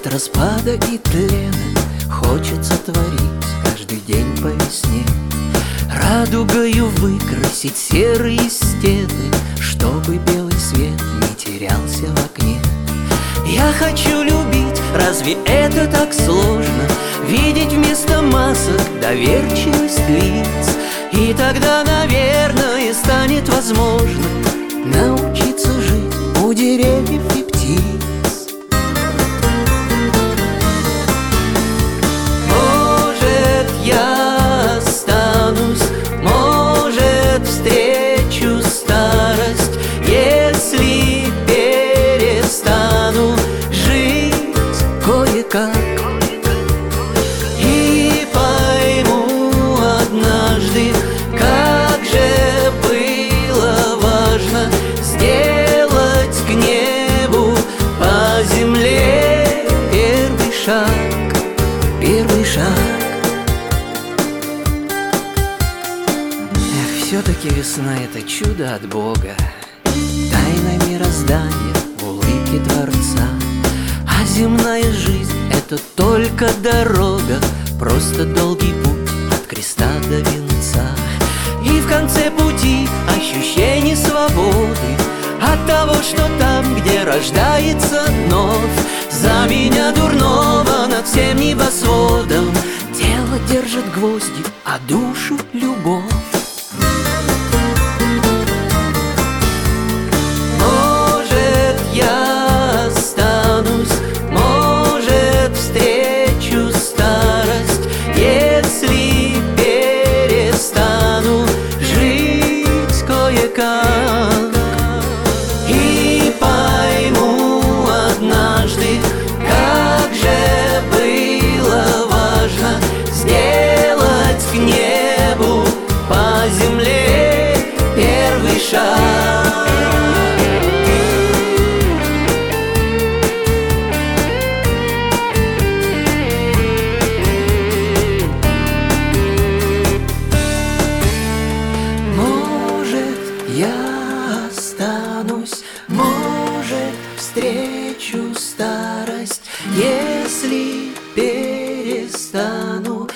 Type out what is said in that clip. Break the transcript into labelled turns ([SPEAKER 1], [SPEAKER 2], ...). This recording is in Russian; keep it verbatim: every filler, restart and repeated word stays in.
[SPEAKER 1] распада и тлена хочется творить каждый день по весне. Радугою выкрасить серые стены, чтобы белый свет не терялся в окне. Я хочу любить, разве это так сложно? Видеть вместо масок доверчивость лиц. И тогда, наверное, станет возможно научиться жить у деревьев и птиц. Может, я останусь, может, встречу старость, если перестану жить кое-как. И пойму однажды, как же было важно сделать к небу по земле первый шаг, первый шаг. Эх, все-таки весна — это чудо от Бога, тайна мироздания в улыбке Творца. А земная жизнь — это только дорога, просто долгий путь от креста до венца. И в конце пути ощущение свободы от того, что там, где рождается вновь, за меня дурного над всем небосводом тело держит гвозди, а душу — любовь. Может, я останусь, может, встречу старость, если перестану жить кое-как. И пойму однажды, как же было важно сделать к небу по земле первый шаг. Я останусь, может, встречу старость, если перестану